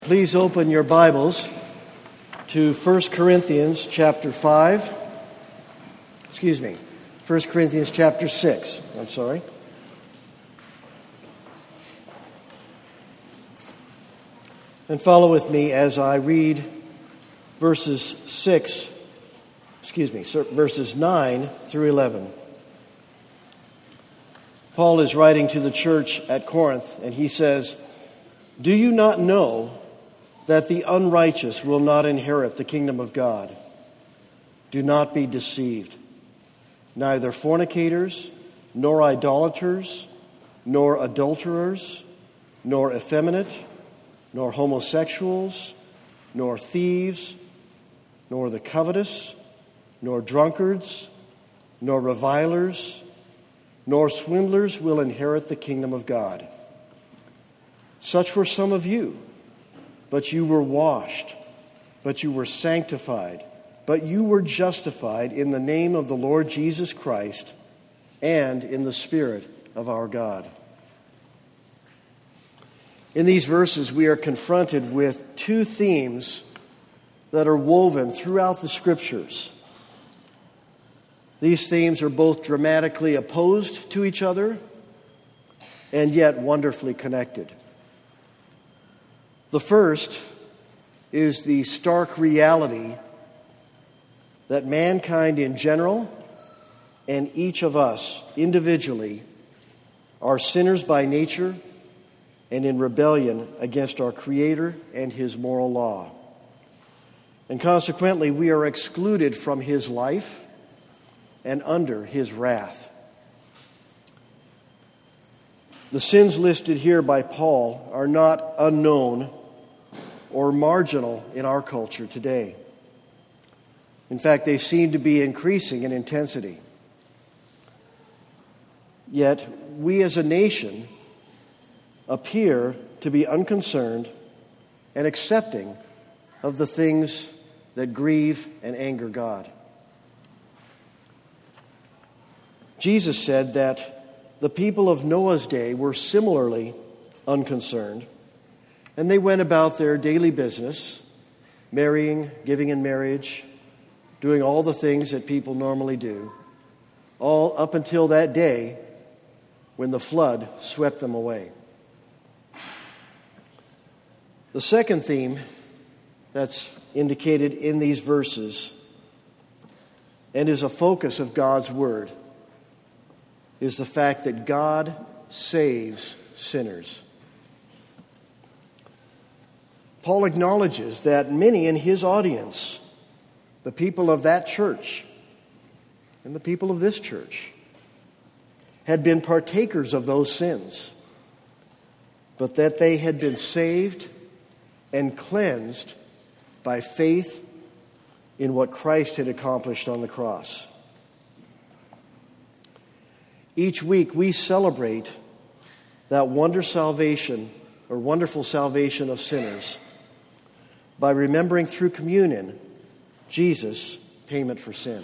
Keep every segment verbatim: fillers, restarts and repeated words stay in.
Please open your Bibles to First Corinthians chapter five. Excuse me, First Corinthians chapter six. I'm sorry. And follow with me as I read verses six, excuse me, verses nine through eleven. Paul is writing to the church at Corinth, and he says, "Do you not know that the unrighteous will not inherit the kingdom of God? Do not be deceived. Neither fornicators, nor idolaters, nor adulterers, nor effeminate, nor homosexuals, nor thieves, nor the covetous, nor drunkards, nor revilers, nor swindlers will inherit the kingdom of God. Such were some of you. But you were washed, but you were sanctified, but you were justified in the name of the Lord Jesus Christ and in the Spirit of our God." In these verses, we are confronted with two themes that are woven throughout the Scriptures. These themes are both dramatically opposed to each other and yet wonderfully connected. The first is the stark reality that mankind in general and each of us individually are sinners by nature and in rebellion against our Creator and His moral law. And consequently, we are excluded from His life and under His wrath. The sins listed here by Paul are not unknown or marginal in our culture today. In fact, they seem to be increasing in intensity. Yet, we as a nation appear to be unconcerned and accepting of the things that grieve and anger God. Jesus said that the people of Noah's day were similarly unconcerned, and they went about their daily business, marrying, giving in marriage, doing all the things that people normally do, all up until that day when the flood swept them away. The second theme that's indicated in these verses and is a focus of God's Word is the fact that God saves sinners. Paul acknowledges that many in his audience, the people of that church and the people of this church, had been partakers of those sins, but that they had been saved and cleansed by faith in what Christ had accomplished on the cross. Each week we celebrate that wonder salvation or wonderful salvation of sinners by remembering through communion Jesus' payment for sin.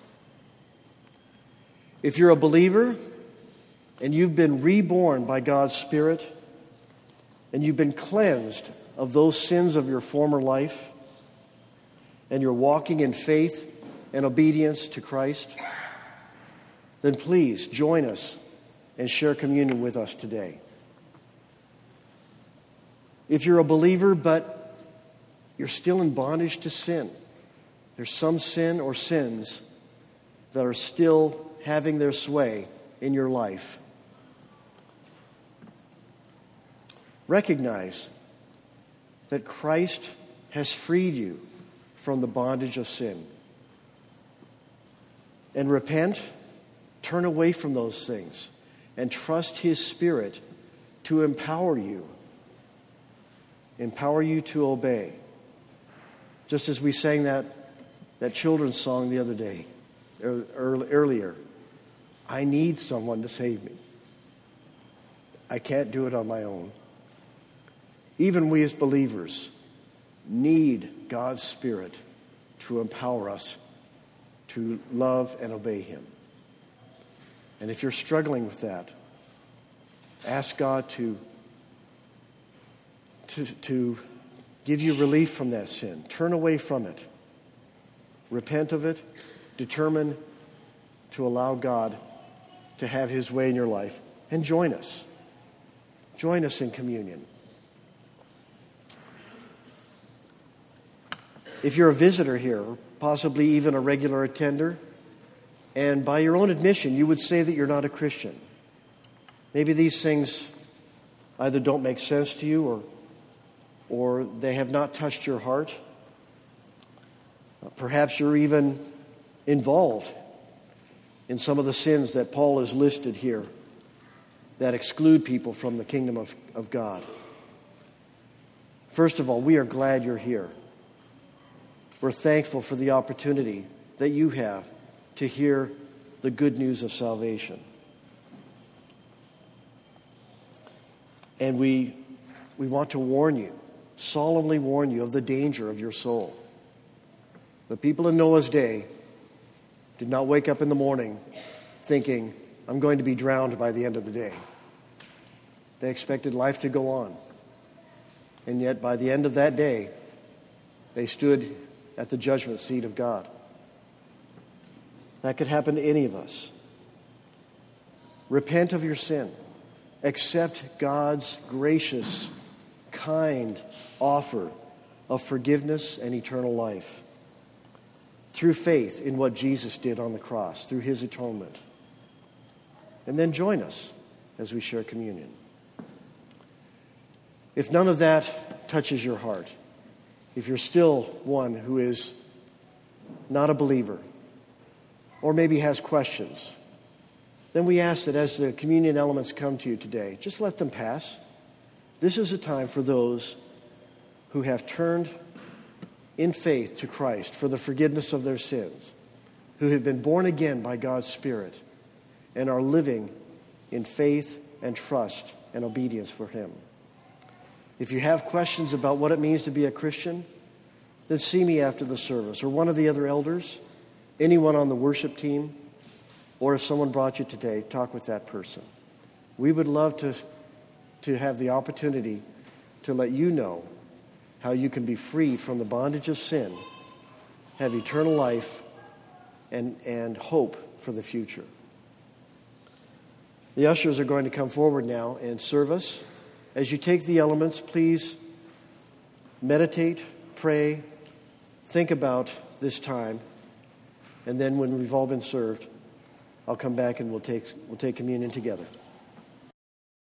If you're a believer and you've been reborn by God's Spirit and you've been cleansed of those sins of your former life and you're walking in faith and obedience to Christ, then please join us and share communion with us today. If you're a believer but you're still in bondage to sin, there's some sin or sins that are still having their sway in your life, recognize that Christ has freed you from the bondage of sin. And repent, turn away from those things, and trust His Spirit to empower you, empower you to obey. Just as we sang that, that children's song the other day, earlier, I need someone to save me. I can't do it on my own. Even we as believers need God's Spirit to empower us to love and obey Him. And if you're struggling with that, ask God to, to, to give you relief from that sin. Turn away from it. Repent of it. Determine to allow God to have his way in your life. And join us. Join us in communion. If you're a visitor here, or possibly even a regular attender, and by your own admission you would say that you're not a Christian, maybe these things either don't make sense to you or, or they have not touched your heart. Perhaps you're even involved in some of the sins that Paul has listed here that exclude people from the kingdom of, of God. First of all, we are glad you're here. We're thankful for the opportunity that you have to hear the good news of salvation. And we, we want to warn you, solemnly warn you of the danger of your soul. The people in Noah's day did not wake up in the morning thinking, I'm going to be drowned by the end of the day. They expected life to go on. And yet by the end of that day, they stood at the judgment seat of God. That could happen to any of us. Repent of your sin. Accept God's gracious, kind offer of forgiveness and eternal life through faith in what Jesus did on the cross, through his atonement. And then join us as we share communion. If none of that touches your heart, if you're still one who is not a believer, or maybe has questions, then we ask that as the communion elements come to you today, just let them pass. This is a time for those who have turned in faith to Christ for the forgiveness of their sins, who have been born again by God's Spirit and are living in faith and trust and obedience for him. If you have questions about what it means to be a Christian, then see me after the service, or one of the other elders, anyone on the worship team, or if someone brought you today, talk with that person. We would love to, to have the opportunity to let you know how you can be freed from the bondage of sin, have eternal life, and, and hope for the future. The ushers are going to come forward now and serve us. As you take the elements, please meditate, pray, think about this time, and then when we've all been served, I'll come back and we'll take, we'll take communion together.